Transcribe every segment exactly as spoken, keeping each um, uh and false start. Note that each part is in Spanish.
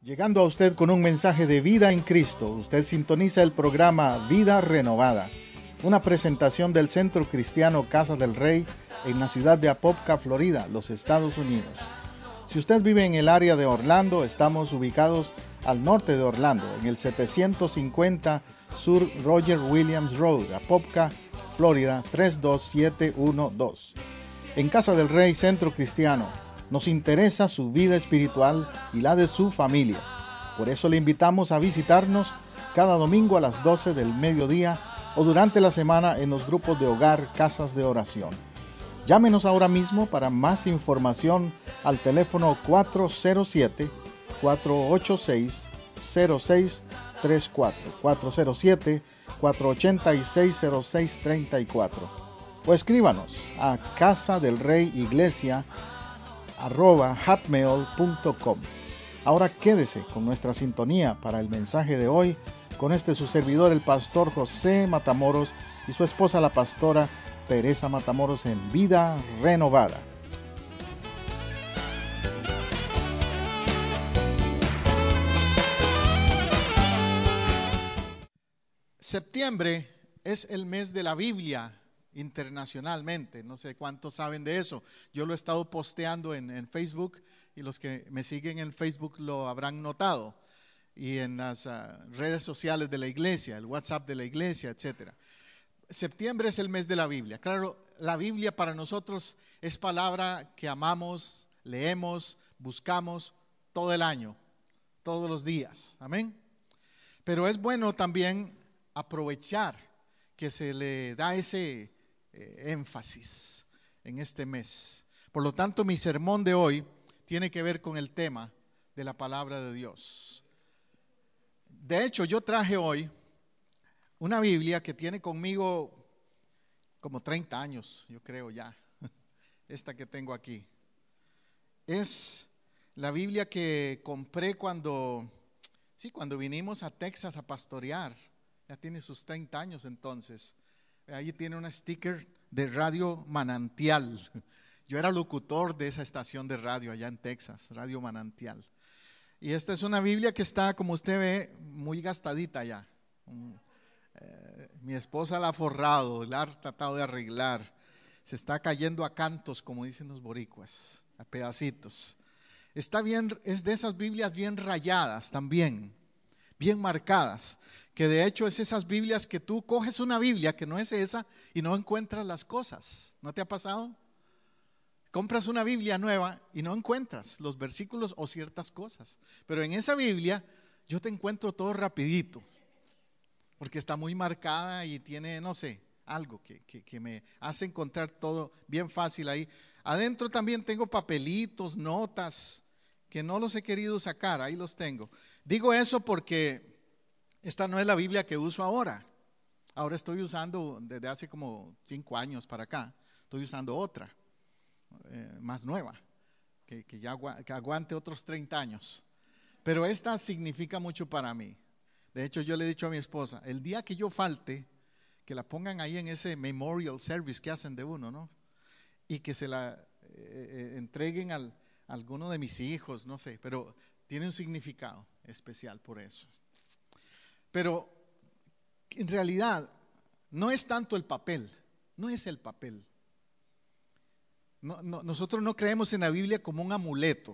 Llegando a usted con un mensaje de vida en Cristo, usted sintoniza el programa Vida Renovada, una presentación del Centro Cristiano Casa del Rey en la ciudad de Apopka, Florida, los Estados Unidos. Si usted vive en el área de Orlando, estamos ubicados al norte de Orlando, en el setecientos cincuenta Sur Roger Williams Road, Apopka, Florida tres dos siete uno dos. En Casa del Rey Centro Cristiano, nos interesa su vida espiritual y la de su familia. Por eso le invitamos a visitarnos cada domingo a las doce del mediodía o durante la semana en los grupos de hogar Casas de Oración. Llámenos ahora mismo para más información al teléfono cuatro cero siete, cuatro ocho seis, cero seis tres cuatro, cuatro cero siete, cuatro ocho seis, cero seis tres cuatro, o escríbanos a Casa del Rey Iglesia arroba hotmail punto com. Ahora quédese con nuestra sintonía para el mensaje de hoy con este su servidor, el pastor José Matamoros, y su esposa, la pastora Teresa Matamoros, en Vida Renovada. Septiembre es el mes de la Biblia internacionalmente. No sé cuántos saben de eso. Yo lo he estado posteando en, en Facebook, y los que me siguen en Facebook lo habrán notado, y en las uh, redes sociales de la iglesia, el WhatsApp de la iglesia, etcétera. Septiembre es el mes de la Biblia. Claro, la Biblia para nosotros es palabra que amamos, leemos, buscamos todo el año, todos los días. Amén. Pero es bueno también aprovechar que se le da ese eh, énfasis en este mes. Por lo tanto, mi sermón de hoy tiene que ver con el tema de la palabra de Dios. De hecho, yo traje hoy una Biblia que tiene conmigo como treinta años, yo creo ya. Esta que tengo aquí es la Biblia que compré cuando, sí, cuando vinimos a Texas a pastorear. Ya tiene sus treinta años entonces. Ahí tiene una sticker de Radio Manantial. Yo era locutor de esa estación de radio allá en Texas, Radio Manantial. Y esta es una Biblia que está, como usted ve, muy gastadita ya. Eh, mi esposa la ha forrado, la ha tratado de arreglar. Se está cayendo a cantos, como dicen los boricuas, a pedacitos. Está bien, es de esas Biblias bien rayadas también, bien marcadas, que de hecho es esas Biblias que tú coges una Biblia que no es esa y no encuentras las cosas. ¿No te ha pasado? Compras una Biblia nueva y no encuentras los versículos o ciertas cosas, pero en esa Biblia yo te encuentro todo rapidito, porque está muy marcada y tiene, no sé, algo que, que, que me hace encontrar todo bien fácil ahí. Adentro también tengo papelitos, notas, que no los he querido sacar, ahí los tengo. Digo eso porque esta no es la Biblia que uso ahora. Ahora estoy usando, desde hace como cinco años para acá, estoy usando otra, eh, más nueva, que, que ya agu- que aguante otros treinta años. Pero esta significa mucho para mí. De hecho, yo le he dicho a mi esposa, el día que yo falte, que la pongan ahí en ese memorial service que hacen de uno, ¿no? Y que se la eh, eh, entreguen al, a alguno de mis hijos, no sé, pero tiene un significado especial por eso. Pero en realidad no es tanto el papel, no es el papel. No, no, nosotros no creemos en la Biblia como un amuleto,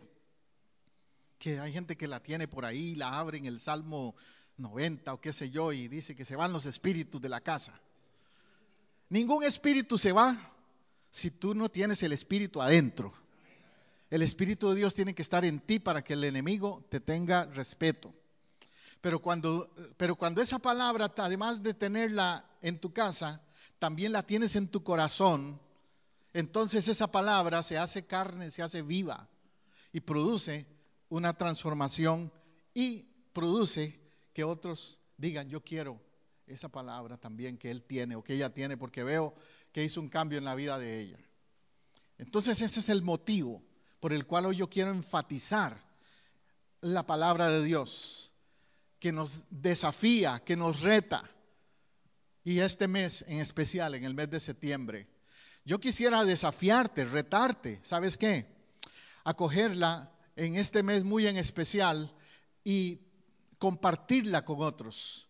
que hay gente que la tiene por ahí, la abre en el Salmo noventa o qué sé yo, y dice que se van los espíritus de la casa. Ningún espíritu se va si tú no tienes el espíritu adentro. El Espíritu de Dios tiene que estar en ti para que el enemigo te tenga respeto. Pero cuando, pero cuando esa palabra, además de tenerla en tu casa, también la tienes en tu corazón, entonces esa palabra se hace carne, se hace viva y produce una transformación y produce que otros digan, yo quiero esa palabra también que él tiene o que ella tiene, porque veo que hizo un cambio en la vida de ella. Entonces ese es el motivo por el cual hoy yo quiero enfatizar la palabra de Dios, que nos desafía, que nos reta. Y este mes en especial, en el mes de septiembre, yo quisiera desafiarte, retarte, ¿sabes qué? A cogerla en este mes muy en especial y compartirla con otros.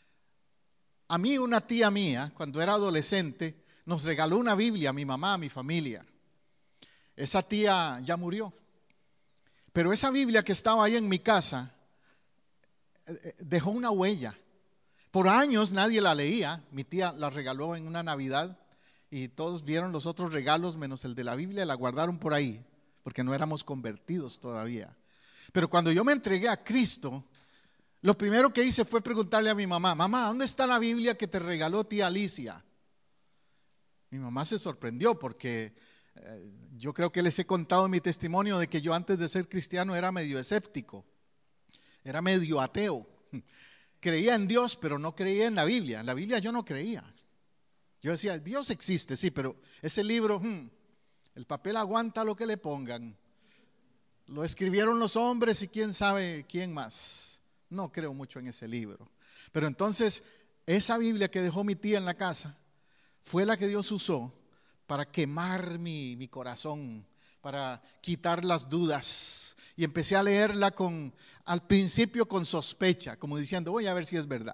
A mí una tía mía, cuando era adolescente, nos regaló una Biblia a mi mamá, a mi familia. Esa tía ya murió. Pero esa Biblia que estaba ahí en mi casa dejó una huella. Por años nadie la leía. Mi tía la regaló en una Navidad y todos vieron los otros regalos menos el de la Biblia y la guardaron por ahí, porque no éramos convertidos todavía. Pero cuando yo me entregué a Cristo, lo primero que hice fue preguntarle a mi mamá: mamá, ¿dónde está la Biblia que te regaló tía Alicia? Mi mamá se sorprendió porque eh, yo creo que les he contado en mi testimonio de que yo antes de ser cristiano era medio escéptico, era medio ateo. Creía en Dios, pero no creía en la Biblia. En la Biblia yo no creía. Yo decía, Dios existe, sí, pero ese libro, hmm, el papel aguanta lo que le pongan. Lo escribieron los hombres y quién sabe quién más. No creo mucho en ese libro. Pero entonces, esa Biblia que dejó mi tía en la casa fue la que Dios usó para quemar mi, mi corazón, para quitar las dudas. Y empecé a leerla con, al principio con sospecha, como diciendo, voy a ver si es verdad.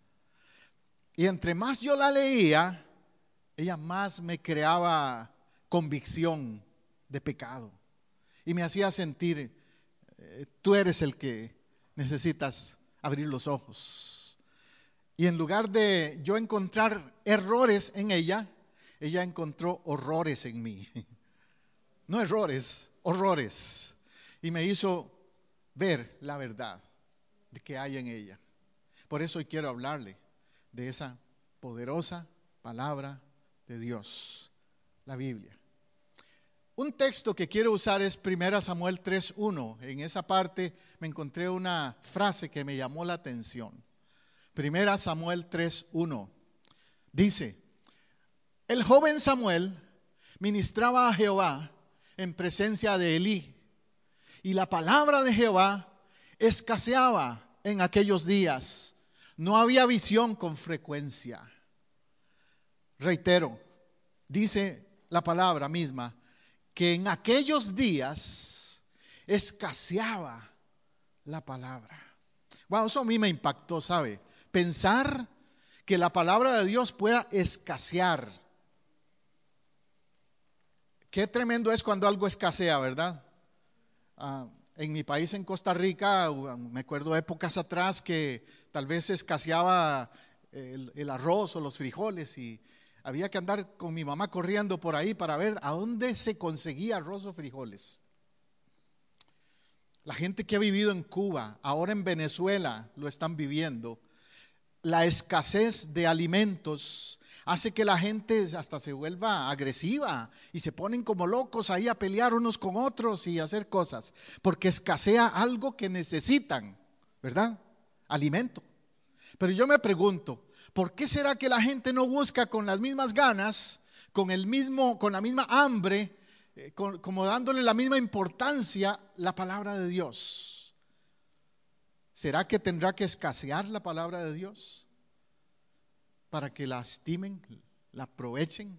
Y entre más yo la leía, ella más me creaba convicción de pecado. Y me hacía sentir, eh, tú eres el que necesitas abrir los ojos. Y en lugar de yo encontrar errores en ella, ella encontró horrores en mí. No errores, horrores. Y me hizo ver la verdad de que hay en ella. Por eso hoy quiero hablarle de esa poderosa palabra de Dios, la Biblia. Un texto que quiero usar es primera Samuel tres uno. En esa parte me encontré una frase que me llamó la atención. primera Samuel tres uno. Dice: el joven Samuel ministraba a Jehová en presencia de Elí, y la palabra de Jehová escaseaba en aquellos días. No había visión con frecuencia. Reitero, dice la palabra misma que en aquellos días escaseaba la palabra. Wow, eso a mí me impactó, ¿sabe? Pensar que la palabra de Dios pueda escasear. Qué tremendo es cuando algo escasea, ¿verdad? Uh, en mi país, en Costa Rica, uh, me acuerdo de épocas atrás que tal vez escaseaba el, el arroz o los frijoles y había que andar con mi mamá corriendo por ahí para ver a dónde se conseguía arroz o frijoles. La gente que ha vivido en Cuba, ahora en Venezuela lo están viviendo. La escasez de alimentos hace que la gente hasta se vuelva agresiva y se ponen como locos ahí a pelear unos con otros y a hacer cosas, porque escasea algo que necesitan, ¿verdad? Alimento. Pero yo me pregunto, ¿por qué será que la gente no busca con las mismas ganas, con el mismo, con la misma hambre, eh, con, como dándole la misma importancia la palabra de Dios? ¿Será que tendrá que escasear la palabra de Dios para que la estimen, la aprovechen?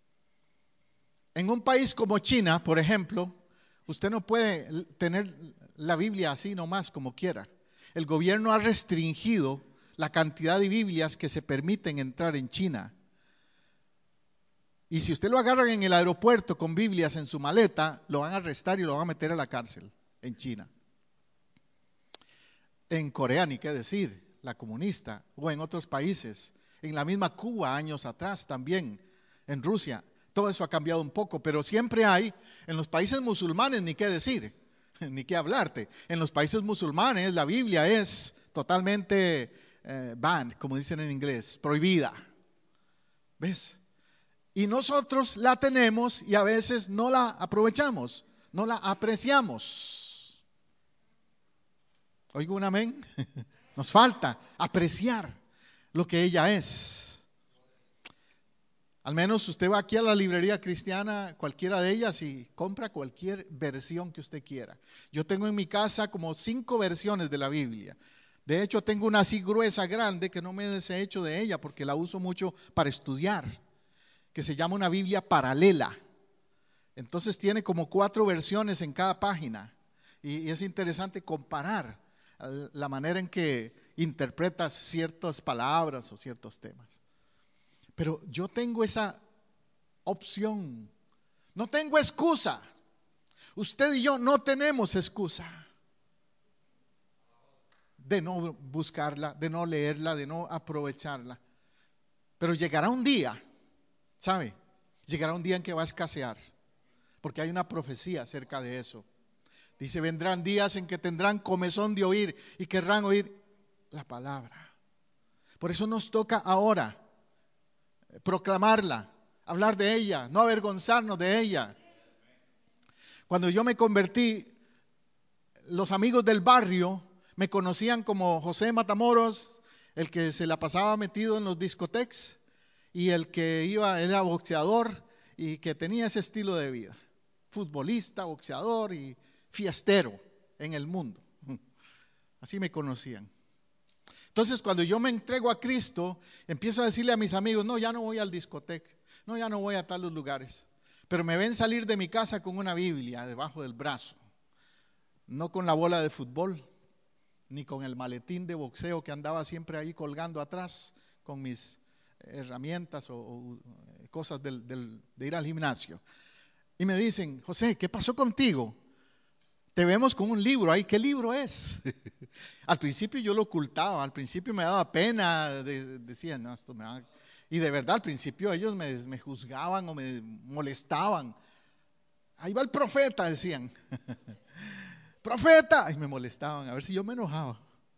En un país como China, por ejemplo, usted no puede tener la Biblia así nomás como quiera. El gobierno ha restringido la cantidad de Biblias que se permiten entrar en China. Y si usted lo agarran en el aeropuerto con Biblias en su maleta, lo van a arrestar y lo van a meter a la cárcel en China. En Corea, ni qué decir, la comunista, o en otros países, en la misma Cuba años atrás también, en Rusia, todo eso ha cambiado un poco, pero siempre hay, en los países musulmanes, ni qué decir, ni qué hablarte, en los países musulmanes la Biblia es totalmente eh, banned, como dicen en inglés, prohibida, ¿ves? Y nosotros la tenemos y a veces no la aprovechamos, no la apreciamos. ¿Oigo un amén? Nos falta apreciar lo que ella es. Al menos usted va aquí a la librería cristiana, cualquiera de ellas, y compra cualquier versión que usted quiera. Yo tengo en mi casa como cinco versiones de la Biblia. De hecho, tengo una así gruesa, grande, que no me he deshecho de ella porque la uso mucho para estudiar, que se llama una Biblia paralela. Entonces tiene como cuatro versiones en cada página y, y es interesante comparar la manera en que interpretas ciertas palabras o ciertos temas. Pero yo tengo esa opción. No tengo excusa. Usted y yo no tenemos excusa de no buscarla, de no leerla, de no aprovecharla. Pero llegará un día, ¿sabe? Llegará un día en que va a escasear, porque hay una profecía acerca de eso. Dice, vendrán días en que tendrán comezón de oír y querrán oír la palabra. Por eso nos toca ahora proclamarla, hablar de ella, no avergonzarnos de ella. Cuando yo me convertí, los amigos del barrio me conocían como José Matamoros, el que se la pasaba metido en los discotecas y el que iba, era boxeador y que tenía ese estilo de vida, futbolista, boxeador y fiestero en el mundo. Así me conocían. Entonces, cuando yo me entrego a Cristo, empiezo a decirle a mis amigos, no, ya no voy al discoteca, no, ya no voy a tales lugares. Pero me ven salir de mi casa con una Biblia debajo del brazo, no con la bola de fútbol, ni con el maletín de boxeo que andaba siempre ahí colgando atrás con mis herramientas o, o cosas del, del, de ir al gimnasio. Y me dicen, José, ¿qué pasó contigo? Te vemos con un libro ahí, ¿qué libro es? Al principio yo lo ocultaba, al principio me daba pena, de, decían, no, esto me va. Y de verdad al principio ellos me, me juzgaban o me molestaban. Ahí va el profeta, decían. Profeta, y me molestaban, a ver si yo me enojaba.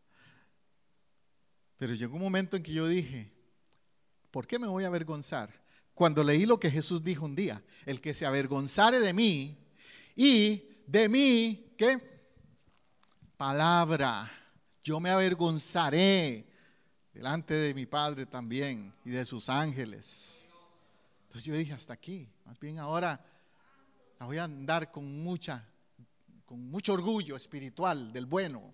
Pero llegó un momento en que yo dije, ¿por qué me voy a avergonzar? Cuando leí lo que Jesús dijo un día, el que se avergonzare de mí y de mí, ¿qué? Palabra, yo me avergonzaré delante de mi Padre también y de sus ángeles. Entonces yo dije, hasta aquí, más bien ahora la voy a andar con mucha, con mucho orgullo espiritual del bueno.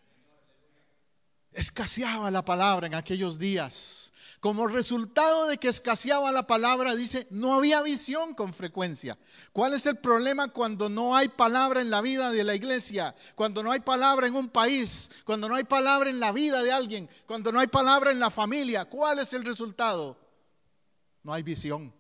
Escaseaba la palabra en aquellos días. Como resultado de que escaseaba la palabra, dice, no había visión con frecuencia. ¿Cuál es el problema cuando no hay palabra en la vida de la iglesia? Cuando no hay palabra en un país, cuando no hay palabra en la vida de alguien, cuando no hay palabra en la familia, ¿cuál es el resultado? No hay visión.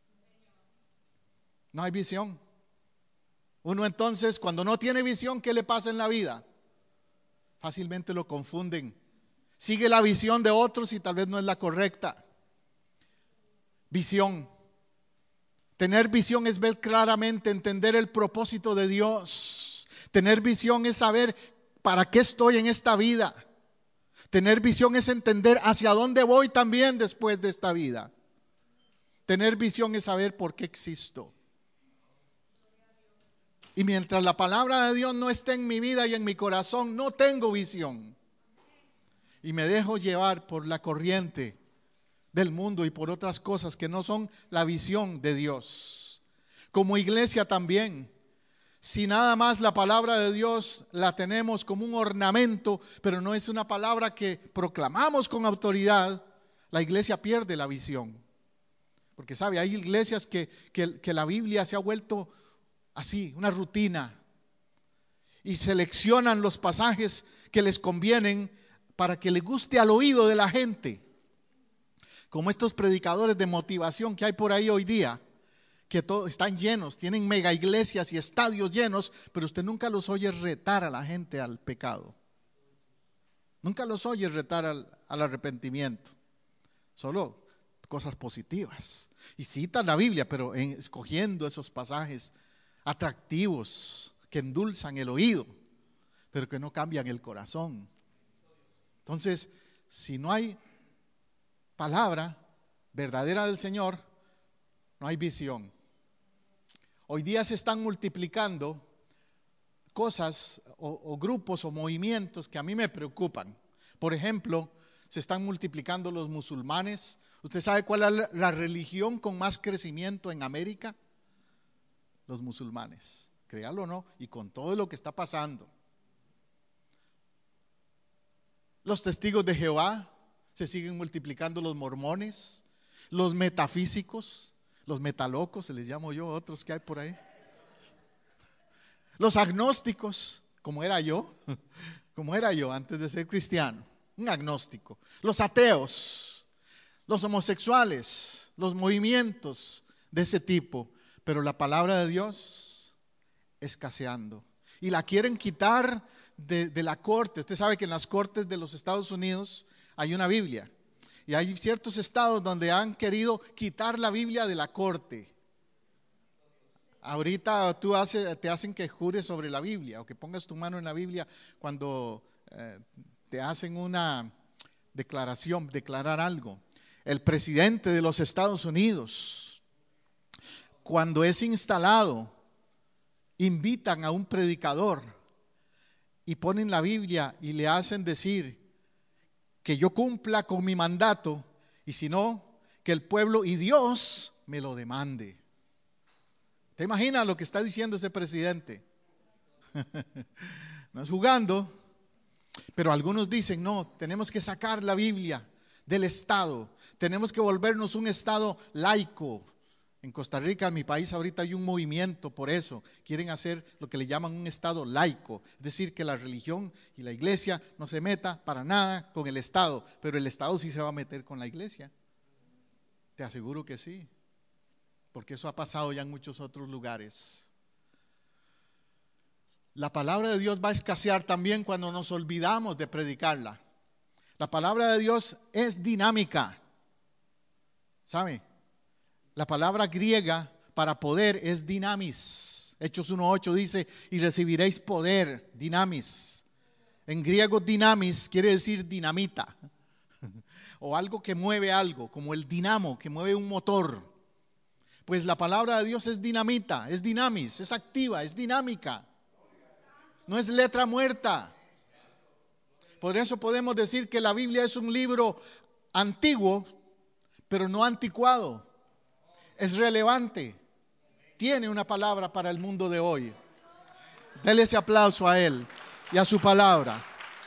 No hay visión. Uno entonces, cuando no tiene visión, ¿qué le pasa en la vida? Fácilmente lo confunden. Sigue la visión de otros y tal vez no es la correcta. Visión. Tener visión es ver claramente, entender el propósito de Dios. Tener visión es saber para qué estoy en esta vida. Tener visión es entender hacia dónde voy también después de esta vida. Tener visión es saber por qué existo. Y mientras la palabra de Dios no esté en mi vida y en mi corazón, no tengo visión. Y me dejo llevar por la corriente del mundo y por otras cosas que no son la visión de Dios. Como iglesia también, si nada más la palabra de Dios la tenemos como un ornamento, pero no es una palabra que proclamamos con autoridad, la iglesia pierde la visión. Porque sabe, hay iglesias que, que, que la Biblia se ha vuelto así, una rutina, y seleccionan los pasajes que les convienen para que le guste al oído de la gente, como estos predicadores de motivación que hay por ahí hoy día, que todo, están llenos, tienen mega iglesias y estadios llenos, pero usted nunca los oye retar a la gente al pecado, nunca los oye retar al, al arrepentimiento, solo cosas positivas, y citan la Biblia, pero en, escogiendo esos pasajes atractivos que endulzan el oído, pero que no cambian el corazón. Entonces, si no hay palabra verdadera del Señor, no hay visión. Hoy día se están multiplicando cosas o, o grupos o movimientos que a mí me preocupan. Por ejemplo, se están multiplicando los musulmanes. ¿Usted sabe cuál es la, la religión con más crecimiento en América? Los musulmanes, créalo o no, y con todo lo que está pasando. Los testigos de Jehová, se siguen multiplicando los mormones, los metafísicos, los metalocos, se les llamo yo, otros que hay por ahí. Los agnósticos, como era yo, como era yo antes de ser cristiano, un agnóstico. Los ateos, los homosexuales, los movimientos de ese tipo, pero la palabra de Dios escaseando. Y la quieren quitar de, de la corte. Usted sabe que en las cortes de los Estados Unidos hay una Biblia. Y hay ciertos estados donde han querido quitar la Biblia de la corte. Ahorita tú hace, te hacen que jures sobre la Biblia o que pongas tu mano en la Biblia cuando eh, te hacen una declaración, declarar algo. El presidente de los Estados Unidos, cuando es instalado, invitan a un predicador y ponen la Biblia y le hacen decir que yo cumpla con mi mandato y si no, que el pueblo y Dios me lo demande. ¿Te imaginas lo que está diciendo ese presidente? No es jugando, pero algunos dicen, no, tenemos que sacar la Biblia del Estado, tenemos que volvernos un Estado laico. En Costa Rica, en mi país, ahorita hay un movimiento por eso. Quieren hacer lo que le llaman un Estado laico, es decir, que la religión y la iglesia no se meta para nada con el Estado, pero el Estado sí se va a meter con la iglesia. Te aseguro que sí, porque eso ha pasado ya en muchos otros lugares. La palabra de Dios va a escasear también cuando nos olvidamos de predicarla. La palabra de Dios es dinámica, ¿sabe? La palabra griega para poder es dinamis. Hechos uno ocho dice, y recibiréis poder, dinamis. En griego dinamis quiere decir dinamita, o algo que mueve algo, como el dinamo que mueve un motor. Pues la palabra de Dios es dinamita, es dinamis, es activa, es dinámica. No es letra muerta. Por eso podemos decir que la Biblia es un libro antiguo, pero no anticuado. Es relevante, tiene una palabra para el mundo de hoy. Dele ese aplauso a él y a su palabra.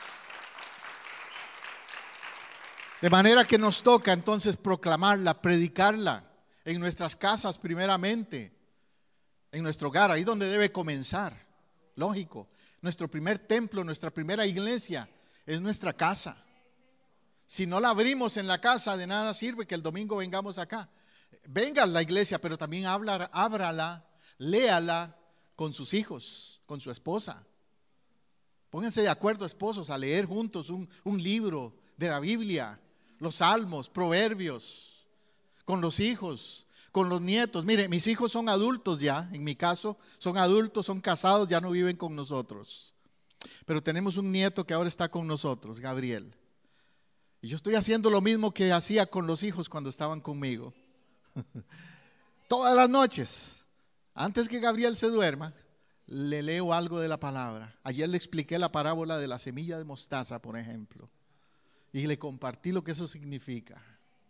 De manera que nos toca entonces proclamarla, predicarla en nuestras casas primeramente, en nuestro hogar, ahí donde debe comenzar. Lógico, nuestro primer templo, nuestra primera iglesia es nuestra casa. Si no la abrimos en la casa, de nada sirve que el domingo vengamos acá. Venga a la iglesia, pero también habla, ábrala, léala con sus hijos, con su esposa. Pónganse de acuerdo, esposos, a leer juntos un, un libro de la Biblia, los salmos, proverbios, con los hijos, con los nietos. Mire, mis hijos son adultos ya, en mi caso, son adultos, son casados, ya no viven con nosotros. Pero tenemos un nieto que ahora está con nosotros, Gabriel. Y yo estoy haciendo lo mismo que hacía con los hijos cuando estaban conmigo. Todas las noches, antes que Gabriel se duerma, le leo algo de la palabra. Ayer le expliqué la parábola de la semilla de mostaza, por ejemplo, y le compartí lo que eso significa.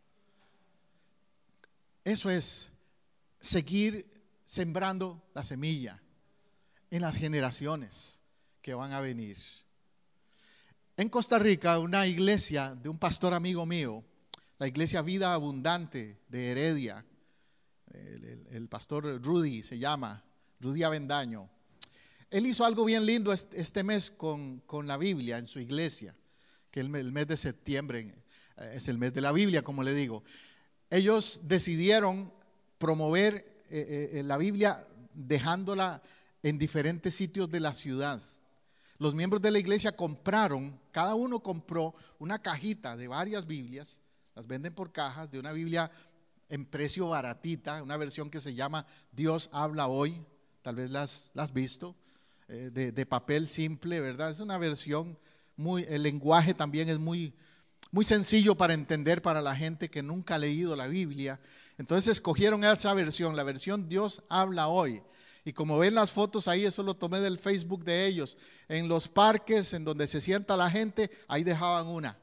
Eso es seguir sembrando la semilla en las generaciones que van a venir. En Costa Rica, una iglesia de un pastor amigo mío, la iglesia Vida Abundante de Heredia, el, el, el pastor Rudy se llama, Rudy Avendaño. Él hizo algo bien lindo este, este mes con, con la Biblia en su iglesia, que el, el mes de septiembre es el mes de la Biblia, como le digo. Ellos decidieron promover eh, eh, la Biblia dejándola en diferentes sitios de la ciudad. Los miembros de la iglesia compraron, cada uno compró una cajita de varias Biblias, las venden por cajas, de una Biblia en precio baratita, una versión que se llama Dios habla hoy, tal vez la has, la has visto, eh, de, de papel simple, ¿verdad? Es una versión muy, el lenguaje también es muy, muy sencillo para entender para la gente que nunca ha leído la Biblia. Entonces escogieron esa versión, la versión Dios habla hoy. Y como ven las fotos ahí, eso lo tomé del Facebook de ellos. En los parques en donde se sienta la gente, ahí dejaban una.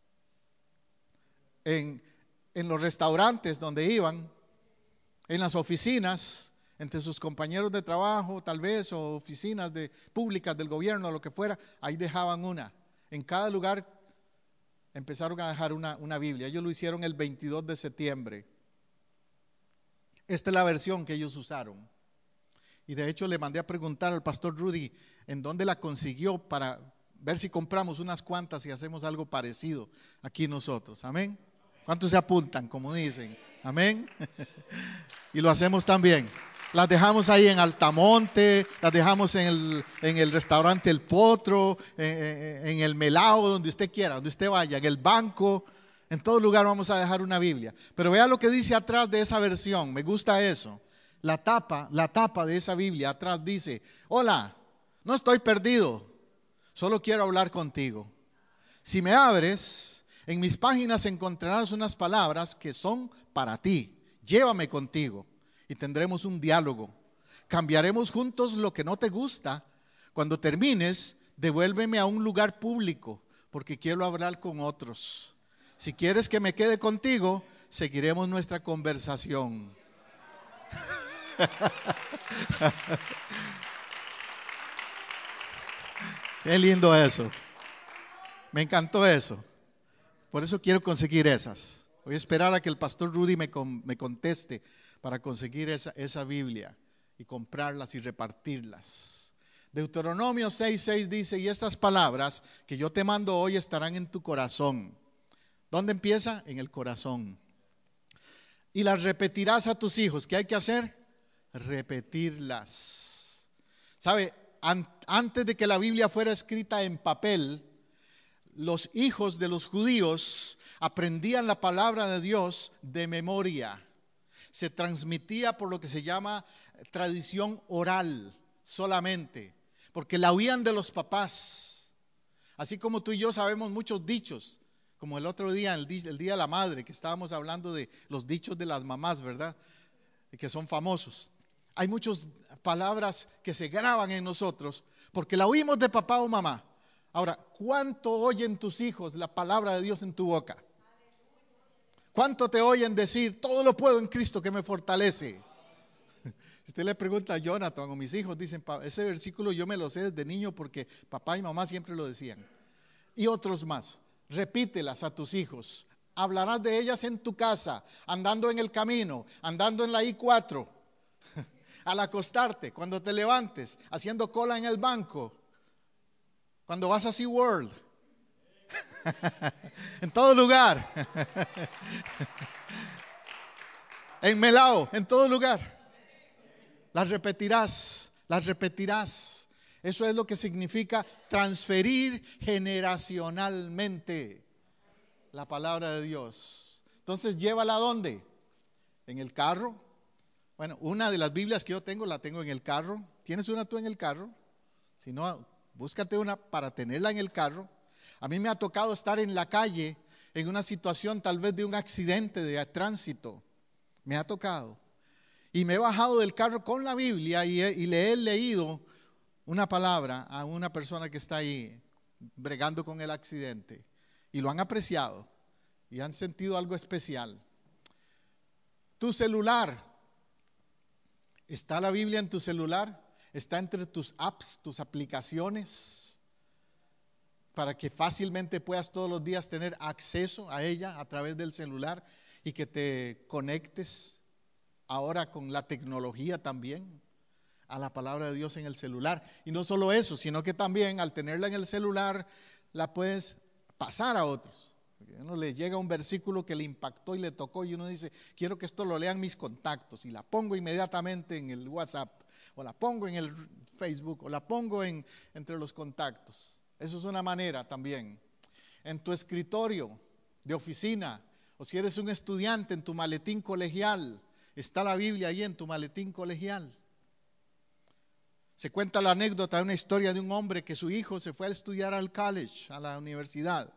En, en los restaurantes donde iban, en las oficinas, entre sus compañeros de trabajo tal vez, o oficinas de, públicas del gobierno, o lo que fuera, ahí dejaban una. En cada lugar empezaron a dejar una, una Biblia. Ellos lo hicieron el veintidós de septiembre. Esta es la versión que ellos usaron. Y de hecho le mandé a preguntar al pastor Rudy en dónde la consiguió para ver si compramos unas cuantas y hacemos algo parecido aquí nosotros. Amén. ¿Cuántos se apuntan, como dicen? Amén. Y lo hacemos también. Las dejamos ahí en Altamonte, las dejamos en el, en el restaurante El Potro, en, en el Melao, donde usted quiera, donde usted vaya, en el banco, en todo lugar vamos a dejar una Biblia. Pero vea lo que dice atrás de esa versión, me gusta eso. La tapa, la tapa de esa Biblia atrás dice: hola, no estoy perdido, solo quiero hablar contigo. Si me abres, en mis páginas encontrarás unas palabras que son para ti. Llévame contigo y tendremos un diálogo. Cambiaremos juntos lo que no te gusta. Cuando termines, devuélveme a un lugar público, porque quiero hablar con otros. Si quieres que me quede contigo, seguiremos nuestra conversación. Qué lindo eso. Me encantó eso. Por eso quiero conseguir esas. Voy a esperar a que el pastor Rudy me, con, me conteste para conseguir esa, esa Biblia y comprarlas y repartirlas. Deuteronomio seis seis dice: y estas palabras que yo te mando hoy estarán en tu corazón. ¿Dónde empieza? En el corazón. Y las repetirás a tus hijos. ¿Qué hay que hacer? Repetirlas. ¿Sabe? An- antes de que la Biblia fuera escrita en papel, los hijos de los judíos aprendían la palabra de Dios de memoria. Se transmitía por lo que se llama tradición oral solamente, porque la oían de los papás. Así como tú y yo sabemos muchos dichos, como el otro día, el, el Día de la Madre, que estábamos hablando de los dichos de las mamás, ¿verdad? Que son famosos. Hay muchas palabras que se graban en nosotros porque la oímos de papá o mamá. Ahora, ¿cuánto oyen tus hijos la palabra de Dios en tu boca? ¿Cuánto te oyen decir: todo lo puedo en Cristo que me fortalece? Si usted le pregunta a Jonathan o mis hijos, dicen: ese versículo yo me lo sé desde niño porque papá y mamá siempre lo decían. Y otros más. Repítelas a tus hijos. Hablarás de ellas en tu casa, andando en el camino, andando en la I cuatro, al acostarte, cuando te levantes, haciendo cola en el banco, cuando vas a SeaWorld. En todo lugar. En Melao, en todo lugar. Las repetirás, las repetirás. Eso es lo que significa transferir generacionalmente la palabra de Dios. Entonces, llévala ¿a dónde? En el carro. Bueno, una de las Biblias que yo tengo, la tengo en el carro. ¿Tienes una tú en el carro? Si no, búscate una para tenerla en el carro. A mí me ha tocado estar en la calle en una situación tal vez de un accidente de tránsito. Me ha tocado. Y me he bajado del carro con la Biblia y, he, y le he leído una palabra a una persona que está ahí bregando con el accidente. Y lo han apreciado y han sentido algo especial. Tu celular. ¿Está la Biblia en tu celular? ¿Está entre tus apps, tus aplicaciones? Para que fácilmente puedas todos los días tener acceso a ella a través del celular y que te conectes ahora con la tecnología también a la palabra de Dios en el celular. Y no solo eso, sino que también al tenerla en el celular la puedes pasar a otros. Porque a uno le llega un versículo que le impactó y le tocó y uno dice: quiero que esto lo lean mis contactos, y la pongo inmediatamente en el WhatsApp, o la pongo en el Facebook, o la pongo en, entre los contactos. Eso es una manera también. En tu escritorio de oficina, o si eres un estudiante, en tu maletín colegial, está la Biblia ahí en tu maletín colegial. Se cuenta la anécdota de una historia de un hombre que su hijo se fue a estudiar al college, a la universidad.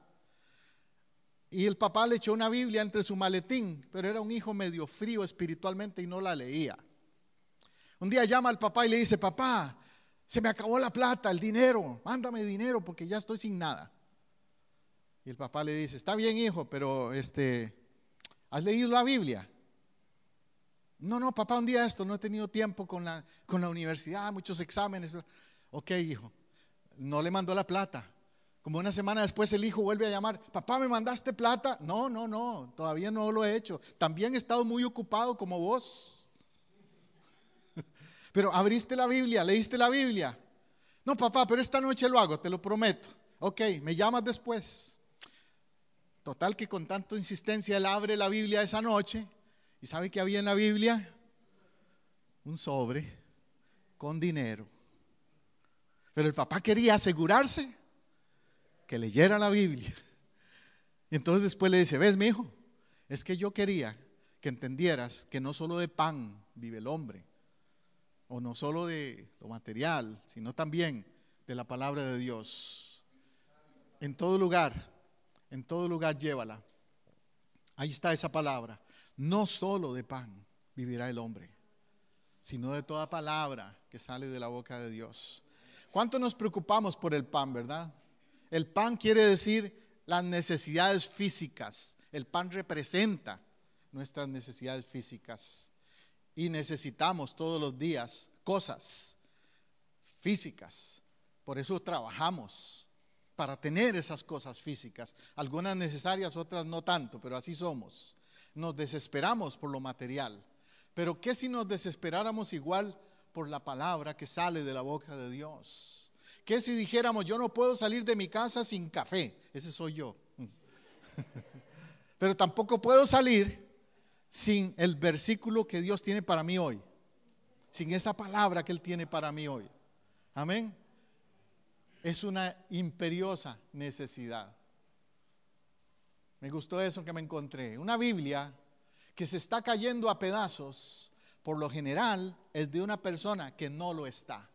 Y el papá le echó una Biblia entre su maletín, pero era un hijo medio frío espiritualmente y no la leía. Un día llama al papá y le dice: papá, se me acabó la plata, el dinero, mándame dinero porque ya estoy sin nada. Y el papá le dice: está bien, hijo, pero este, ¿has leído la Biblia? No, no, papá, un día esto, no he tenido tiempo con la, con la universidad, muchos exámenes. Ok, hijo, no le mandó la plata. Como una semana después el hijo vuelve a llamar: papá, ¿me mandaste plata? No, no, no, todavía no lo he hecho. También he estado muy ocupado como vos. Pero abriste la Biblia, leíste la Biblia. No, papá, pero esta noche lo hago, te lo prometo. Ok, me llamas después. Total que con tanta insistencia él abre la Biblia esa noche. ¿Y sabe qué había en la Biblia? Un sobre con dinero. Pero el papá quería asegurarse que leyera la Biblia. Y entonces después le dice, ¿ves, mi hijo? Es que yo quería que entendieras que no solo de pan vive el hombre, o no solo de lo material, sino también de la palabra de Dios. En todo lugar, en todo lugar llévala. Ahí está esa palabra. No solo de pan vivirá el hombre, sino de toda palabra que sale de la boca de Dios. ¿Cuánto nos preocupamos por el pan, verdad? El pan quiere decir las necesidades físicas. El pan representa nuestras necesidades físicas. Y necesitamos todos los días cosas físicas. Por eso trabajamos, para tener esas cosas físicas. Algunas necesarias, otras no tanto, pero así somos. Nos desesperamos por lo material. Pero ¿qué si nos desesperáramos igual por la palabra que sale de la boca de Dios? ¿Qué si dijéramos, yo no puedo salir de mi casa sin café? Ese soy yo. Pero tampoco puedo salir sin el versículo que Dios tiene para mí hoy. Sin esa palabra que Él tiene para mí hoy. Amén. Es una imperiosa necesidad. Me gustó eso que me encontré. Una Biblia que se está cayendo a pedazos, por lo general, es de una persona que no lo está.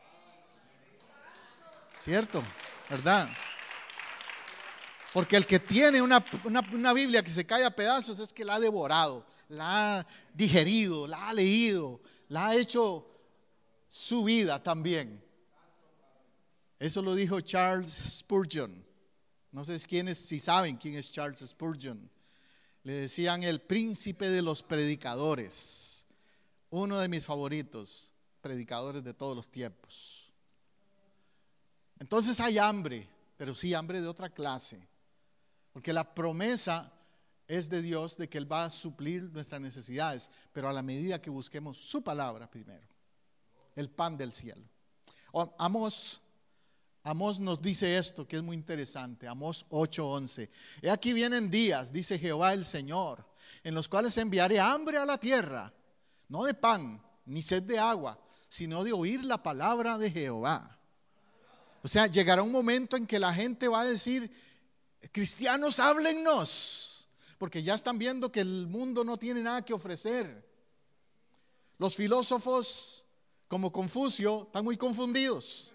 ¿Cierto? ¿Verdad? Porque el que tiene una, una, una Biblia que se cae a pedazos es que la ha devorado, la ha digerido, la ha leído, la ha hecho su vida también. Eso lo dijo Charles Spurgeon. No sé quiénes, si saben quién es Charles Spurgeon. Le decían el príncipe de los predicadores. Uno de mis favoritos, predicadores de todos los tiempos. Entonces hay hambre, pero sí hambre de otra clase. Porque la promesa es de Dios de que Él va a suplir nuestras necesidades, pero a la medida que busquemos su palabra primero, el pan del cielo. Amós, Amós nos dice esto que es muy interesante. Amós ocho once. He aquí vienen días, dice Jehová el Señor, en los cuales enviaré hambre a la tierra, no de pan, ni sed de agua, sino de oír la palabra de Jehová. O sea, llegará un momento en que la gente va a decir, cristianos, háblennos, porque ya están viendo que el mundo no tiene nada que ofrecer. Los filósofos, como Confucio, están muy confundidos.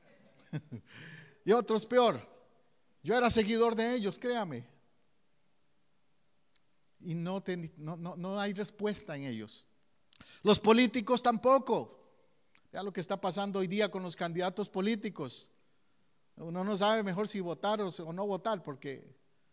Y otros peor. Yo era seguidor de ellos, créame. Y no, ten, no, no, no hay respuesta en ellos. Los políticos tampoco. Vea lo que está pasando hoy día con los candidatos políticos. Uno no sabe mejor si votar o, o no votar, porque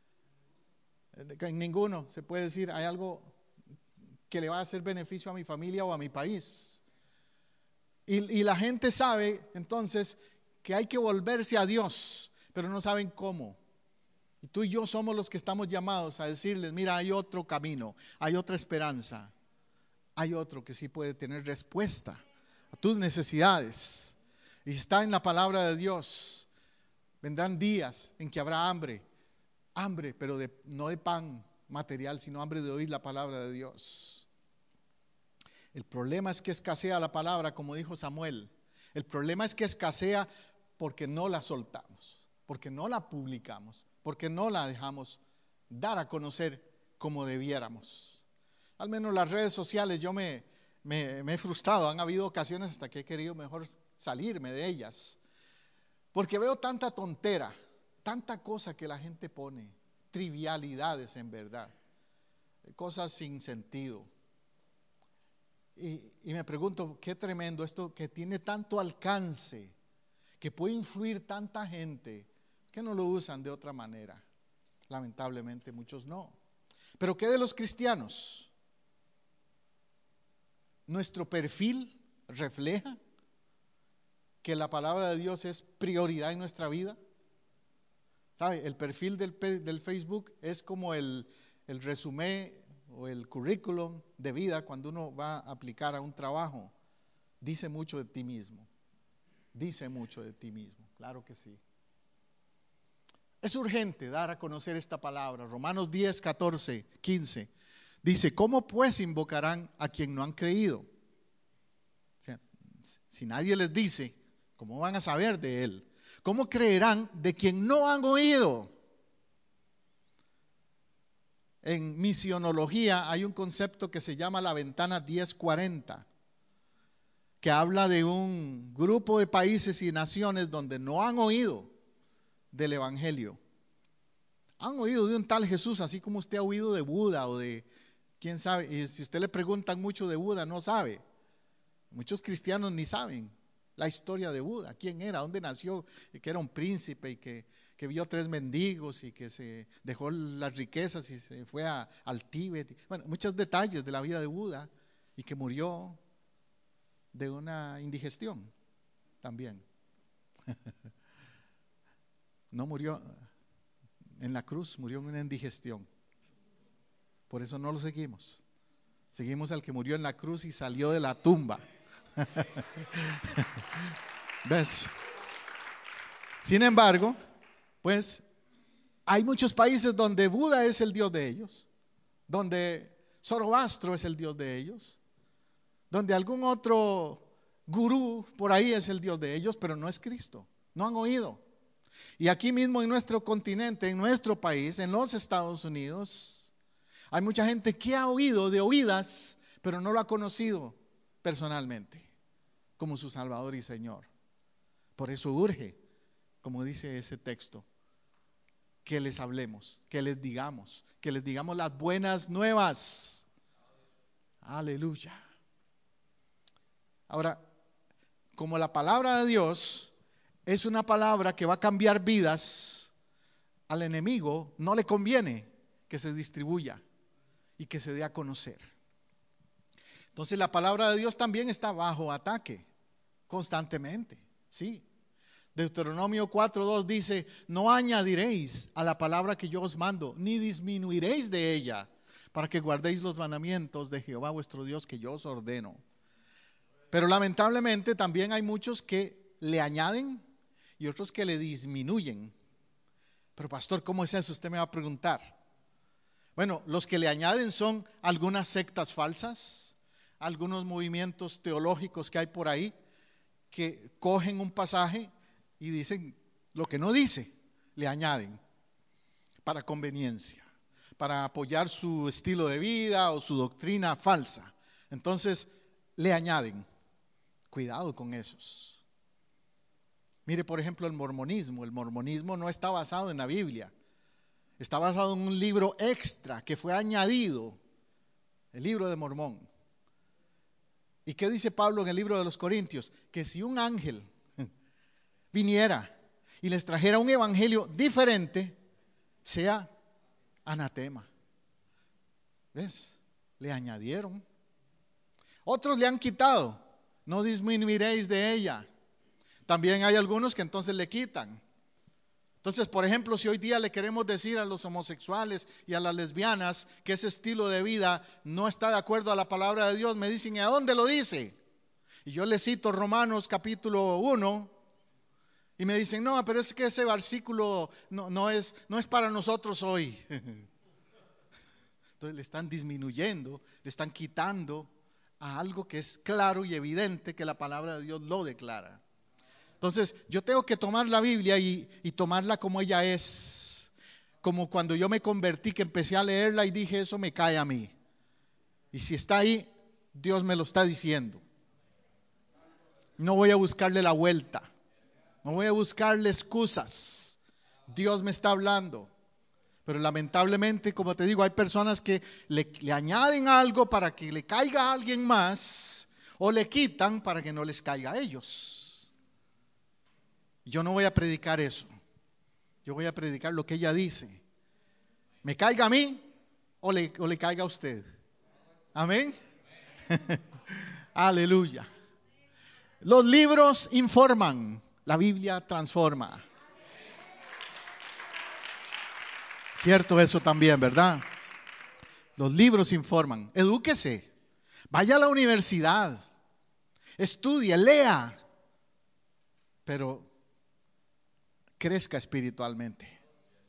en ninguno se puede decir hay algo que le va a hacer beneficio a mi familia o a mi país. Y, y la gente sabe entonces que hay que volverse a Dios, pero no saben cómo. Y tú y yo somos los que estamos llamados a decirles, mira, hay otro camino, hay otra esperanza, hay otro que sí puede tener respuesta a tus necesidades. Y está en la palabra de Dios. Vendrán días en que habrá hambre, hambre, pero de, no de pan material, sino hambre de oír la palabra de Dios. El problema es que escasea la palabra, como dijo Samuel. El problema es que escasea porque no la soltamos, porque no la publicamos, porque no la dejamos dar a conocer como debiéramos. Al menos las redes sociales yo me, me, me he frustrado. Han habido ocasiones hasta que he querido mejor salirme de ellas, porque veo tanta tontera, tanta cosa que la gente pone, trivialidades en verdad, cosas sin sentido. Y, y me pregunto, qué tremendo esto que tiene tanto alcance, que puede influir tanta gente, que no lo usan de otra manera. Lamentablemente muchos no. Pero ¿qué de los cristianos? ¿Nuestro perfil refleja que la palabra de Dios es prioridad en nuestra vida? ¿Sabe? El perfil del, del Facebook es como el, el resumen o el currículum de vida cuando uno va a aplicar a un trabajo. Dice mucho de ti mismo. Dice mucho de ti mismo, claro que sí. Es urgente dar a conocer esta palabra. Romanos diez, catorce, quince. Dice, ¿cómo pues invocarán a quien no han creído? O sea, si nadie les dice, ¿cómo van a saber de él? ¿Cómo creerán de quien no han oído? En misionología hay un concepto que se llama la ventana diez cuarenta, que habla de un grupo de países y naciones donde no han oído del evangelio. Han oído de un tal Jesús, así como usted ha oído de Buda o de quién sabe. Y si usted le preguntan mucho de Buda, no sabe. Muchos cristianos ni saben la historia de Buda, quién era, dónde nació, y que era un príncipe y que, que vio tres mendigos y que se dejó las riquezas y se fue a, al Tíbet. Bueno, muchos detalles de la vida de Buda, y que murió de una indigestión también. No murió en la cruz, murió en una indigestión. Por eso no lo seguimos. Seguimos al que murió en la cruz y salió de la tumba. ¿Ves? Sin embargo, pues hay muchos países donde Buda es el dios de ellos, donde Zoroastro es el dios de ellos, donde algún otro gurú por ahí es el dios de ellos, pero no es Cristo. No han oído. Y aquí mismo en nuestro continente, en nuestro país, en los Estados Unidos, hay mucha gente que ha oído de oídas, pero no lo ha conocido personalmente como su Salvador y Señor. Por eso urge, como dice ese texto, que les hablemos, que les digamos, que les digamos las buenas nuevas. Aleluya. Ahora, como la palabra de Dios es una palabra que va a cambiar vidas, al enemigo no le conviene que se distribuya y que se dé a conocer. Entonces la palabra de Dios también está bajo ataque constantemente, sí. Deuteronomio cuatro dos dice, no añadiréis a la palabra que yo os mando, ni disminuiréis de ella, para que guardéis los mandamientos de Jehová vuestro Dios que yo os ordeno. Pero lamentablemente también hay muchos que le añaden y otros que le disminuyen. Pero pastor, ¿cómo es eso? Usted me va a preguntar. Bueno, los que le añaden son algunas sectas falsas, algunos movimientos teológicos que hay por ahí, que cogen un pasaje y dicen lo que no dice, le añaden para conveniencia, para apoyar su estilo de vida o su doctrina falsa. Entonces le añaden. Cuidado con esos. Mire, por ejemplo, el mormonismo. El mormonismo no está basado en la Biblia. Está basado en un libro extra que fue añadido, el libro de Mormón. ¿Y qué dice Pablo en el libro de los Corintios? Que si un ángel viniera y les trajera un evangelio diferente, sea anatema. ¿Ves? Le añadieron. Otros le han quitado. No disminuiréis de ella. También hay algunos que entonces le quitan. Entonces, por ejemplo, si hoy día le queremos decir a los homosexuales y a las lesbianas que ese estilo de vida no está de acuerdo a la palabra de Dios, me dicen, ¿y a dónde lo dice? Y yo les cito Romanos capítulo uno y me dicen, no, pero es que ese versículo no, no, es, no es para nosotros hoy. Entonces le están disminuyendo, le están quitando a algo que es claro y evidente que la palabra de Dios lo declara. Entonces yo tengo que tomar la Biblia y, y tomarla como ella es. Como cuando yo me convertí, que empecé a leerla y dije, eso me cae a mí. Y si está ahí, Dios me lo está diciendo. No voy a buscarle la vuelta. No voy a buscarle excusas. Dios me está hablando. Pero lamentablemente, como te digo, hay personas que le, le añaden algo para que le caiga a alguien más, o le quitan para que no les caiga a ellos. Yo no voy a predicar eso. Yo voy a predicar lo que ella dice. ¿Me caiga a mí o le, o le caiga a usted? Amén. Aleluya. Los libros informan, la Biblia transforma. Cierto eso también, ¿verdad? Los libros informan. Edúquese. Vaya a la universidad. Estudie, lea. Pero crezca espiritualmente.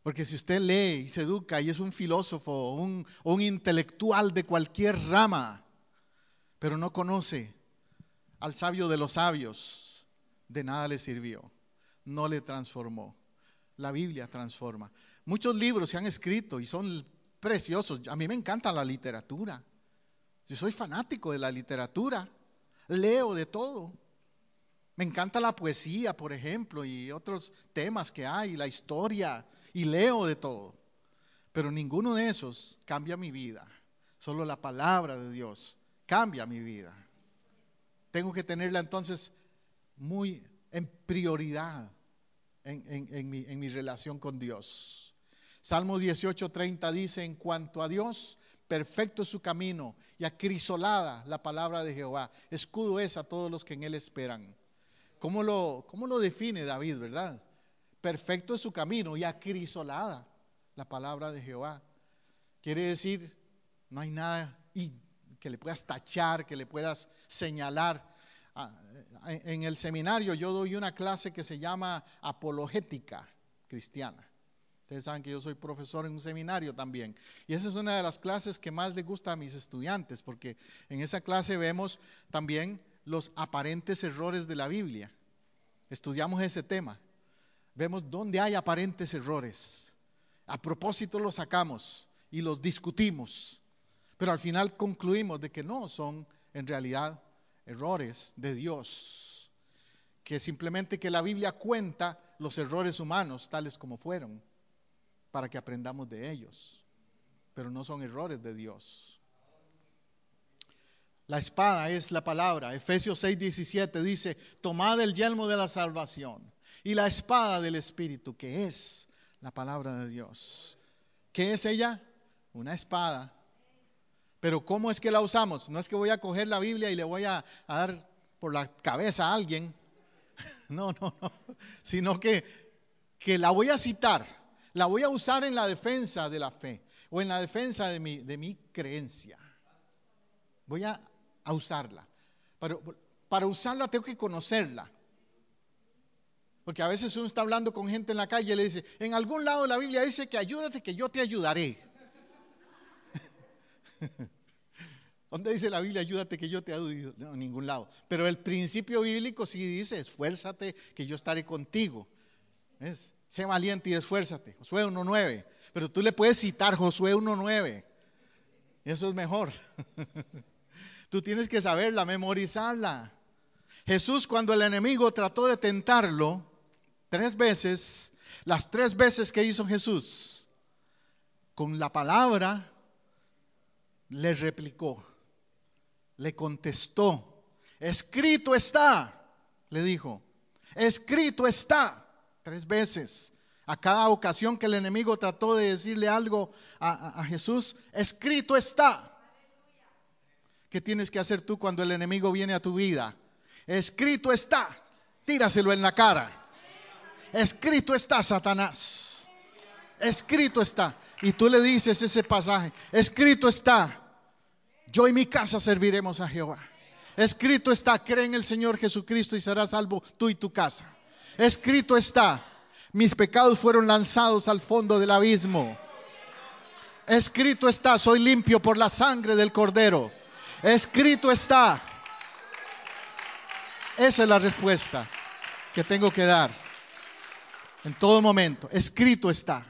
Porque si usted lee y se educa y es un filósofo, un, un intelectual de cualquier rama, pero no conoce al sabio de los sabios, de nada le sirvió, no le transformó. La Biblia transforma. Muchos libros se han escrito y son preciosos. A mí me encanta la literatura. Yo soy fanático de la literatura, leo de todo. Me encanta la poesía, por ejemplo, y otros temas que hay, la historia, y leo de todo. Pero ninguno de esos cambia mi vida. Solo la palabra de Dios cambia mi vida. Tengo que tenerla entonces muy en prioridad en, en, en, mi, en mi relación con Dios. Salmo dieciocho treinta dice: en cuanto a Dios, perfecto es su camino y acrisolada la palabra de Jehová. Escudo es a todos los que en él esperan. ¿Cómo lo, cómo lo define David, verdad? Perfecto es su camino y acrisolada la palabra de Jehová. Quiere decir, no hay nada y que le puedas tachar, que le puedas señalar. En el seminario yo doy una clase que se llama apologética cristiana. Ustedes saben que yo soy profesor en un seminario también. Y esa es una de las clases que más les gusta a mis estudiantes, porque en esa clase vemos también los aparentes errores de la Biblia. Estudiamos ese tema. Vemos dónde hay aparentes errores. A propósito los sacamos y los discutimos. Pero al final concluimos de que no son en realidad errores de Dios. Que simplemente que la Biblia cuenta los errores humanos tales como fueron, para que aprendamos de ellos, pero no son errores de Dios. La espada es la palabra. Efesios seis diecisiete dice: tomad el yelmo de la salvación y la espada del Espíritu, que es la palabra de Dios. ¿Qué es ella? Una espada. Pero ¿cómo es que la usamos? No es que voy a coger la Biblia y le voy a, a dar por la cabeza a alguien. No, no, no. Sino que, que la voy a citar. La voy a usar en la defensa de la fe o en la defensa de mi, de mi creencia. Voy a, a usarla. Pero para usarla tengo que conocerla. Porque a veces uno está hablando con gente en la calle y le dice: en algún lado de la Biblia dice que ayúdate que yo te ayudaré. ¿Dónde dice la Biblia ayúdate que yo te ayude? No, en ningún lado. Pero el principio bíblico sí dice: esfuérzate que yo estaré contigo. ¿Ves? Sé valiente y esfuérzate. Josué uno nueve. Pero tú le puedes citar Josué uno nueve. Eso es mejor. Tú tienes que saberla, memorizarla. Jesús, cuando el enemigo trató de tentarlo tres veces, las tres veces que hizo Jesús, con la palabra le replicó, le contestó. Escrito está, le dijo. Escrito está. Tres veces. A cada ocasión que el enemigo trató de decirle algo a, a, a Jesús, escrito está. ¿Qué tienes que hacer tú cuando el enemigo viene a tu vida? Escrito está. Tíraselo en la cara. Escrito está, Satanás. Escrito está. Y tú le dices ese pasaje. Escrito está: yo y mi casa serviremos a Jehová. Escrito está: cree en el Señor Jesucristo y serás salvo tú y tu casa. Escrito está: mis pecados fueron lanzados al fondo del abismo. Escrito está: soy limpio por la sangre del Cordero. Escrito está. Esa es la respuesta que tengo que dar en todo momento. Escrito está.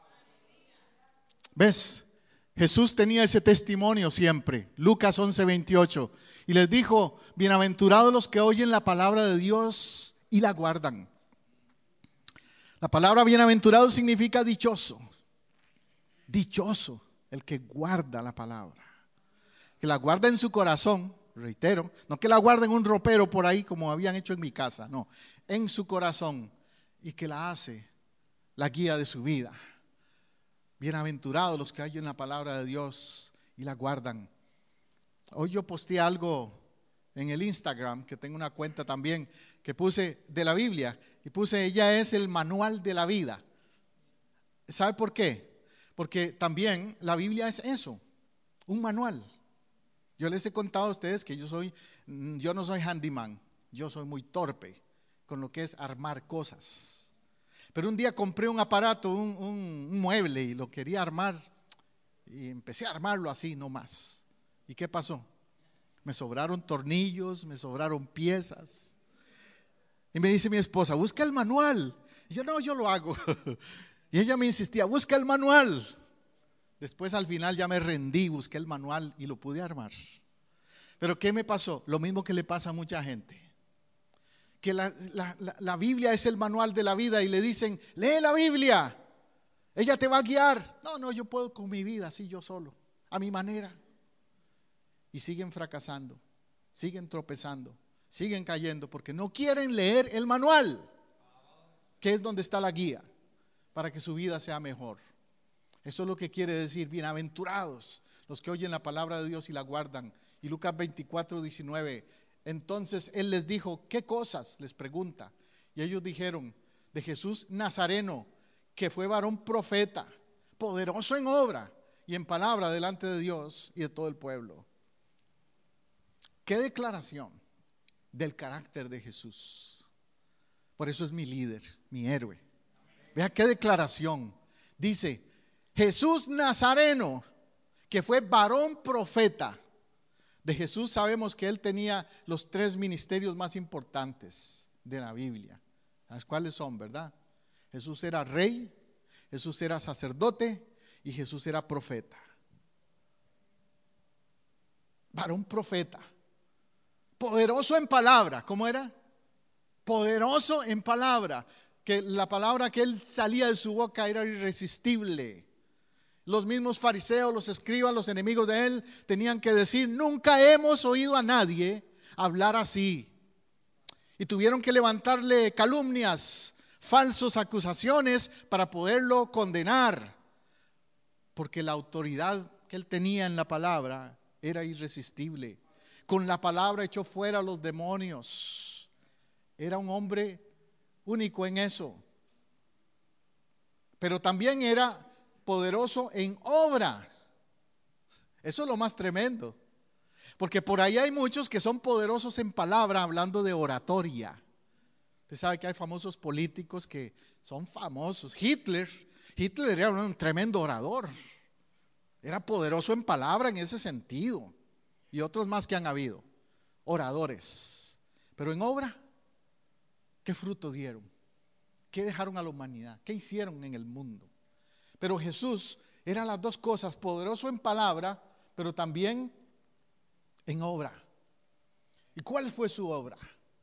¿Ves? Jesús tenía ese testimonio siempre. Lucas once veintiocho. Y les dijo: bienaventurados los que oyen la palabra de Dios y la guardan. La palabra bienaventurado significa dichoso. Dichoso el que guarda la palabra. Que la guarda en su corazón, reitero, no que la guarda en un ropero por ahí como habían hecho en mi casa, no, en su corazón, y que la hace la guía de su vida. Bienaventurados los que oyen la palabra de Dios y la guardan. Hoy yo posteé algo en el Instagram, que tengo una cuenta también, que puse de la Biblia, y puse: ella es el manual de la vida. ¿Sabe por qué? Porque también la Biblia es eso, un manual. Yo les he contado a ustedes que yo soy, yo no soy handyman, yo soy muy torpe con lo que es armar cosas. Pero un día compré un aparato, un, un, un mueble y lo quería armar y empecé a armarlo así nomás. ¿Y qué pasó? Me sobraron tornillos, me sobraron piezas. Y me dice mi esposa, busca el manual. Y yo, no, yo lo hago. Y ella me insistía, busca el manual. Después al final ya me rendí, busqué el manual y lo pude armar. Pero ¿qué me pasó? Lo mismo que le pasa a mucha gente. Que la, la, la, la Biblia es el manual de la vida y le dicen, lee la Biblia, ella te va a guiar. No, no, yo puedo con mi vida así yo solo, a mi manera. Y siguen fracasando, siguen tropezando, siguen cayendo porque no quieren leer el manual, que es donde está la guía para que su vida sea mejor. Eso es lo que quiere decir, bienaventurados los que oyen la palabra de Dios y la guardan. Y Lucas veinticuatro, diecinueve, entonces él les dijo, ¿qué cosas? Les pregunta. Y ellos dijeron, de Jesús Nazareno, que fue varón profeta, poderoso en obra y en palabra delante de Dios y de todo el pueblo. ¿Qué declaración del carácter de Jesús? Por eso es mi líder, mi héroe. Vea qué declaración. Dice, Jesús Nazareno, que fue varón profeta. De Jesús sabemos que él tenía los tres ministerios más importantes de la Biblia. ¿Sabes cuáles son, verdad? Jesús era rey, Jesús era sacerdote y Jesús era profeta. Varón profeta. Poderoso en palabra. ¿Cómo era? Poderoso en palabra. Que la palabra que él salía de su boca era irresistible. Los mismos fariseos, los escribas, los enemigos de él tenían que decir, nunca hemos oído a nadie hablar así. Y tuvieron que levantarle calumnias, falsas acusaciones para poderlo condenar. Porque la autoridad que él tenía en la palabra era irresistible. Con la palabra echó fuera a los demonios. Era un hombre único en eso. Pero también era poderoso en obra. Eso es lo más tremendo. Porque por ahí hay muchos que son poderosos en palabra, hablando de oratoria. Usted sabe que hay famosos políticos que son famosos. Hitler, Hitler era un tremendo orador. Era poderoso en palabra en ese sentido. Y otros más que han habido. Oradores. Pero en obra, ¿qué fruto dieron? ¿Qué dejaron a la humanidad? ¿Qué hicieron en el mundo? Pero Jesús era las dos cosas, poderoso en palabra, pero también en obra. ¿Y cuál fue su obra?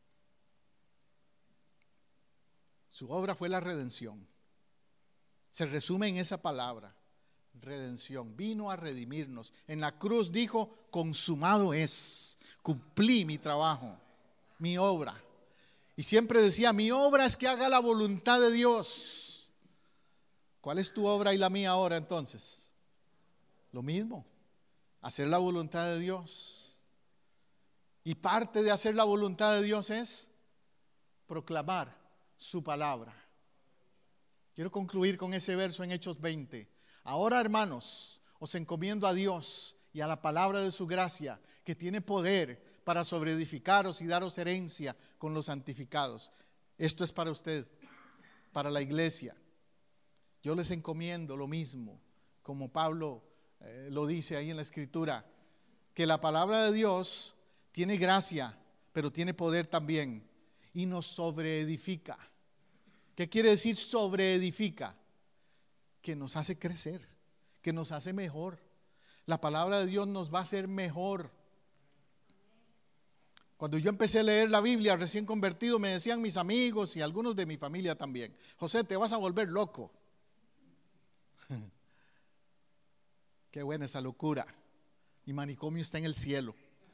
Su obra fue la redención. Se resume en esa palabra, redención. Vino a redimirnos. En la cruz dijo, consumado es. Cumplí mi trabajo, mi obra. Y siempre decía, mi obra es que haga la voluntad de Dios. ¿Cuál es tu obra y la mía ahora entonces? Lo mismo, hacer la voluntad de Dios. Y parte de hacer la voluntad de Dios es proclamar su palabra. Quiero concluir con ese verso en Hechos veinte. Ahora, hermanos, os encomiendo a Dios y a la palabra de su gracia, que tiene poder para sobreedificaros y daros herencia con los santificados. Esto es para usted, para la iglesia. Yo les encomiendo lo mismo, como Pablo eh, lo dice ahí en la Escritura, que la palabra de Dios tiene gracia, pero tiene poder también, y nos sobreedifica. ¿Qué quiere decir sobreedifica? Que nos hace crecer, que nos hace mejor. La palabra de Dios nos va a hacer mejor. Cuando yo empecé a leer la Biblia recién convertido, me decían mis amigos y algunos de mi familia también, José, te vas a volver loco. Qué buena esa locura. Mi manicomio está en el cielo.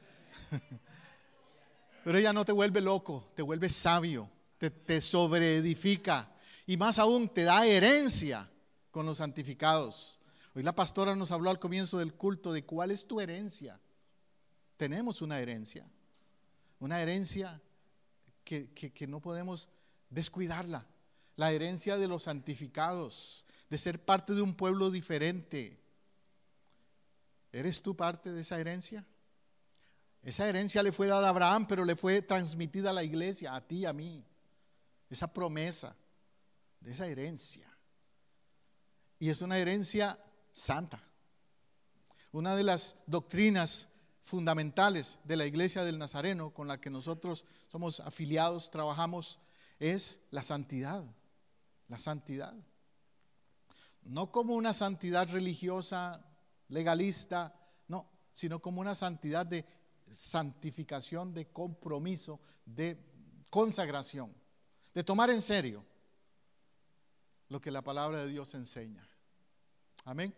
Pero ella no te vuelve loco, te vuelve sabio, te, te sobreedifica y más aún te da herencia con los santificados. Hoy la pastora nos habló al comienzo del culto de cuál es tu herencia. Tenemos una herencia, una herencia que, que, que no podemos descuidarla. La herencia de los santificados, de ser parte de un pueblo diferente. ¿Eres tú parte de esa herencia? Esa herencia le fue dada a Abraham, pero le fue transmitida a la iglesia, a ti, a mí. Esa promesa de esa herencia. Y es una herencia santa. Una de las doctrinas fundamentales de la Iglesia del Nazareno, con la que nosotros somos afiliados, trabajamos, es la santidad. La santidad. No como una santidad religiosa, legalista, no, sino como una santidad de santificación, de compromiso, de consagración, de tomar en serio lo que la palabra de Dios enseña. Amén.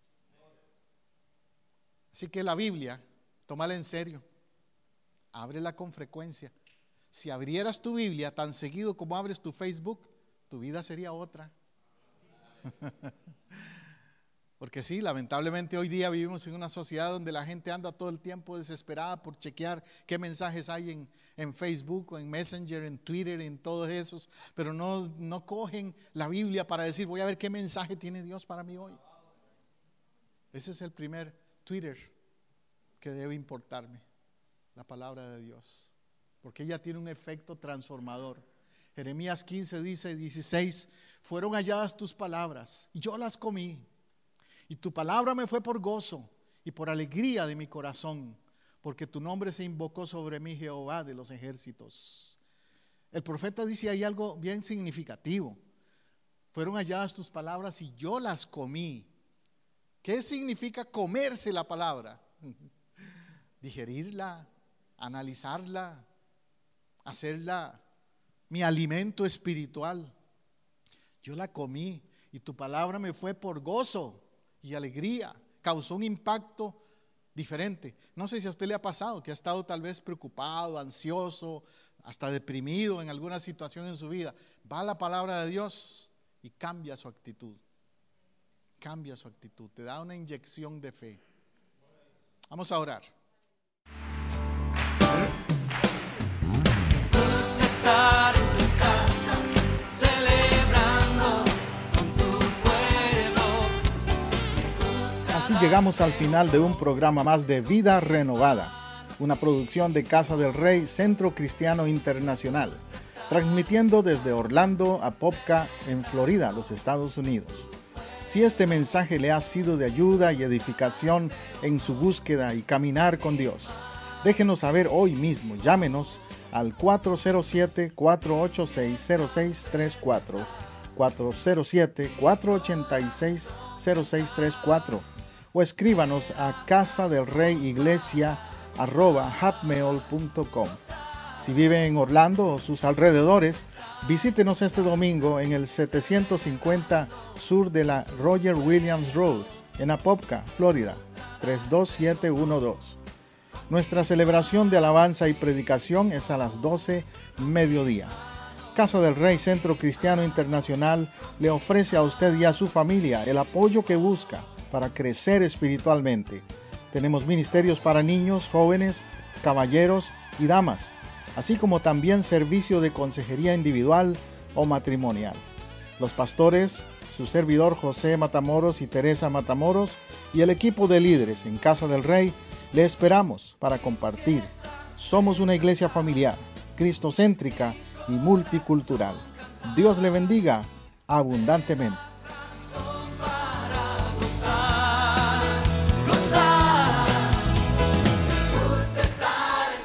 Así que la Biblia, tómala en serio, ábrela con frecuencia. Si abrieras tu Biblia tan seguido como abres tu Facebook, tu vida sería otra. Porque sí, lamentablemente hoy día vivimos en una sociedad donde la gente anda todo el tiempo desesperada por chequear qué mensajes hay en, en Facebook, o en Messenger, en Twitter, en todos esos, pero no, no cogen la Biblia para decir, voy a ver qué mensaje tiene Dios para mí hoy. Ese es el primer Twitter que debe importarme, la palabra de Dios, porque ella tiene un efecto transformador. Jeremías quince dice, dieciséis, fueron halladas tus palabras, yo las comí, y tu palabra me fue por gozo y por alegría de mi corazón, porque tu nombre se invocó sobre mí, Jehová de los ejércitos. El profeta dice ahí algo bien significativo. Fueron halladas tus palabras y yo las comí. ¿Qué significa comerse la palabra? Digerirla, analizarla, hacerla mi alimento espiritual. Yo la comí y tu palabra me fue por gozo y alegría. Causó un impacto diferente. No sé si a usted le ha pasado que ha estado tal vez preocupado, ansioso, hasta deprimido en alguna situación en su vida. Va a la palabra de Dios y cambia su actitud. Cambia su actitud, te da una inyección de fe. Vamos a orar. Gusta estar en tu casa, celebrando con tu pueblo. Así llegamos al final de un programa más de Vida Renovada, una producción de Casa del Rey, Centro Cristiano Internacional, transmitiendo desde Orlando, Apopka, en Florida, los Estados Unidos. Si este mensaje le ha sido de ayuda y edificación en su búsqueda y caminar con Dios, déjenos saber hoy mismo. Llámenos al cuatro cero siete, cuatro ocho seis, cero seis tres cuatro, cuatro cero siete, cuatro ocho seis, cero seis tres cuatro, o escríbanos a casadelreyiglesia arroba hotmail punto com. Si vive en Orlando o sus alrededores, visítenos este domingo en el setecientos cincuenta sur de la Roger Williams Road, en Apopka, Florida, tres dos siete uno dos. Nuestra celebración de alabanza y predicación es a las doce mediodía. Casa del Rey Centro Cristiano Internacional le ofrece a usted y a su familia el apoyo que busca para crecer espiritualmente. Tenemos ministerios para niños, jóvenes, caballeros y damas, así como también servicio de consejería individual o matrimonial. Los pastores, su servidor José Matamoros y Teresa Matamoros, y el equipo de líderes en Casa del Rey, le esperamos para compartir. Somos una iglesia familiar, cristocéntrica y multicultural. Dios le bendiga abundantemente.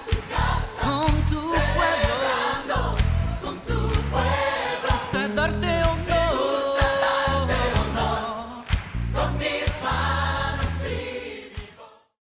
Con tu pueblo, con tu pueblo, darte